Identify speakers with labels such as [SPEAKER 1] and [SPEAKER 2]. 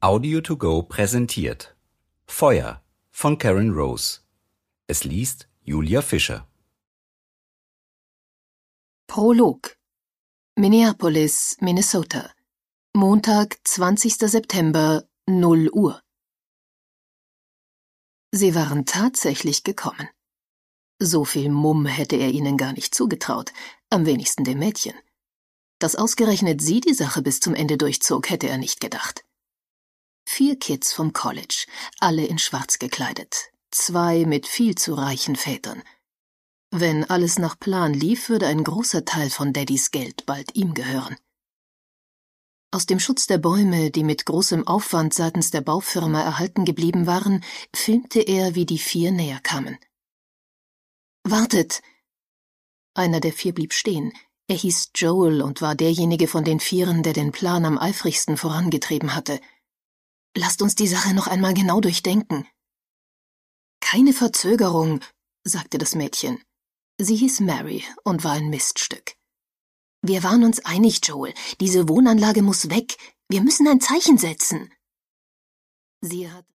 [SPEAKER 1] Audio to go präsentiert Feuer von Karen Rose. Es liest Julia Fischer.
[SPEAKER 2] Prolog. Minneapolis, Minnesota. Montag, 20. September, 0 Uhr. Sie waren tatsächlich gekommen. So viel Mumm hätte er ihnen gar nicht zugetraut, am wenigsten dem Mädchen. Dass ausgerechnet sie die Sache bis zum Ende durchzog, hätte er nicht gedacht. 4 Kids vom College, alle in Schwarz gekleidet, 2 mit viel zu reichen Vätern. Wenn alles nach Plan lief, würde ein großer Teil von Daddys Geld bald ihm gehören. Aus dem Schutz der Bäume, die mit großem Aufwand seitens der Baufirma erhalten geblieben waren, filmte er, wie die 4 näher kamen. »Wartet!« Einer der 4 blieb stehen. Er hieß Joel und war derjenige von den 4, der den Plan am eifrigsten vorangetrieben hatte. »Lasst uns die Sache noch einmal genau durchdenken.« »Keine Verzögerung«, sagte das Mädchen. Sie hieß Mary und war ein Miststück. »Wir waren uns einig, Joel. Diese Wohnanlage muss weg. Wir müssen ein Zeichen setzen.« Sie hat